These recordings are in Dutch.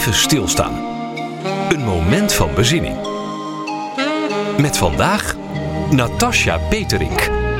Even stilstaan. Een moment van bezinning. Met vandaag Natasja Peterink.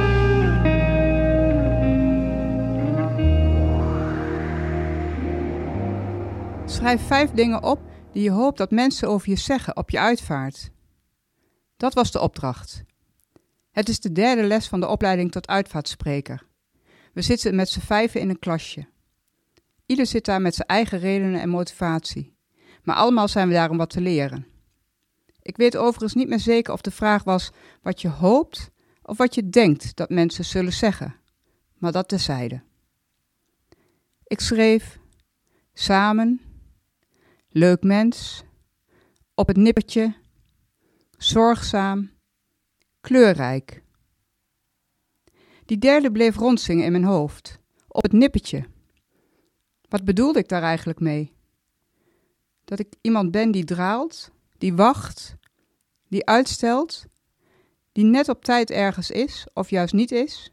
Schrijf 5 dingen op die je hoopt dat mensen over je zeggen op je uitvaart. Dat was de opdracht. Het is de 3e les van de opleiding tot uitvaartspreker. We zitten met z'n 5 in een klasje. Ieder zit daar met zijn eigen redenen en motivatie. Maar allemaal zijn we daar om wat te leren. Ik weet overigens niet meer zeker of de vraag was wat je hoopt of wat je denkt dat mensen zullen zeggen. Maar dat terzijde. Ik schreef samen, leuk mens, op het nippertje, zorgzaam, kleurrijk. Die 3e bleef rondzingen in mijn hoofd, op het nippertje. Wat bedoelde ik daar eigenlijk mee? Dat ik iemand ben die draalt, die wacht, die uitstelt, die net op tijd ergens is of juist niet is?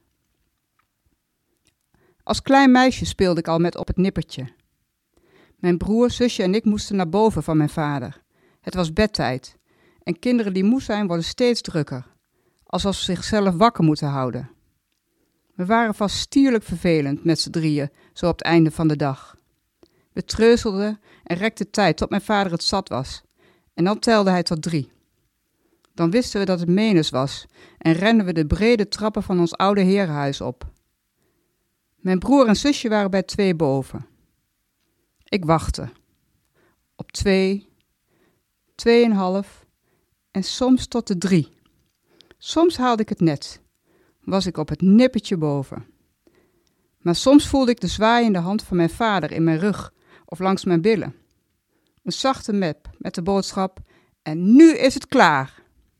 Als klein meisje speelde ik al met op het nippertje. Mijn broer, zusje en ik moesten naar boven van mijn vader. Het was bedtijd en kinderen die moe zijn worden steeds drukker, alsof ze zichzelf wakker moeten houden. We waren vast stierlijk vervelend met z'n 3, zo op het einde van de dag. We treuzelden en rekten tijd tot mijn vader het zat was. En dan telde hij tot 3. Dan wisten we dat het menens was en renden we de brede trappen van ons oude herenhuis op. Mijn broer en zusje waren bij 2 boven. Ik wachtte. Op 2, 2,5 en soms tot de 3. Soms haalde ik het net. Was ik op het nippertje boven. Maar soms voelde ik de zwaaiende hand van mijn vader in mijn rug of langs mijn billen. Een zachte mep met de boodschap: en nu is het klaar.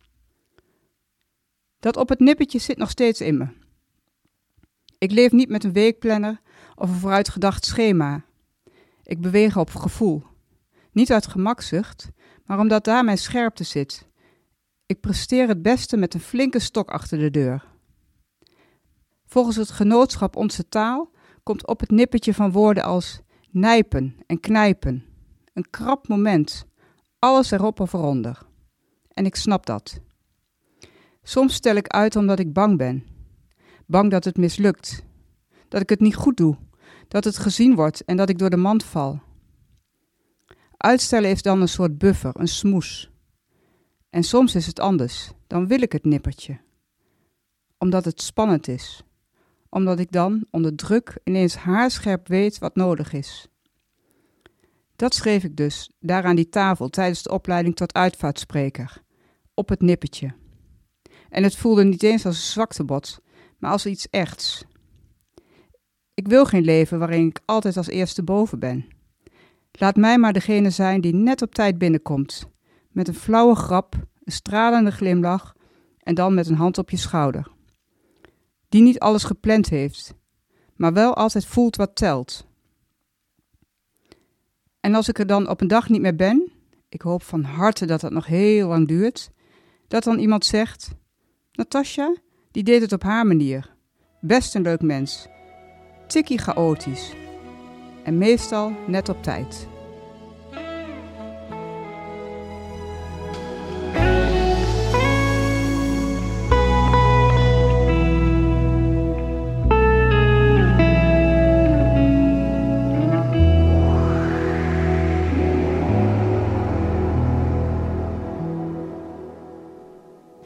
Dat op het nippertje zit nog steeds in me. Ik leef niet met een weekplanner of een vooruitgedacht schema. Ik beweeg op gevoel. Niet uit gemakzucht, maar omdat daar mijn scherpte zit. Ik presteer het beste met een flinke stok achter de deur. Volgens het genootschap Onze Taal komt op het nippertje van woorden als nijpen en knijpen. Een krap moment, alles erop of eronder. En ik snap dat. Soms stel ik uit omdat ik bang ben. Bang dat het mislukt. Dat ik het niet goed doe. Dat het gezien wordt en dat ik door de mand val. Uitstellen is dan een soort buffer, een smoes. En soms is het anders. Dan wil ik het nippertje. Omdat het spannend is. Omdat ik dan onder druk ineens haarscherp weet wat nodig is. Dat schreef ik dus, daar aan die tafel tijdens de opleiding tot uitvaartspreker. Op het nippertje. En het voelde niet eens als een zwaktebod, maar als iets echts. Ik wil geen leven waarin ik altijd als eerste boven ben. Laat mij maar degene zijn die net op tijd binnenkomt. Met een flauwe grap, een stralende glimlach en dan met een hand op je schouder. Die niet alles gepland heeft, maar wel altijd voelt wat telt. En als ik er dan op een dag niet meer ben, ik hoop van harte dat dat nog heel lang duurt, dat dan iemand zegt: Natasja, die deed het op haar manier. Best een leuk mens. Tikkie chaotisch. En meestal net op tijd.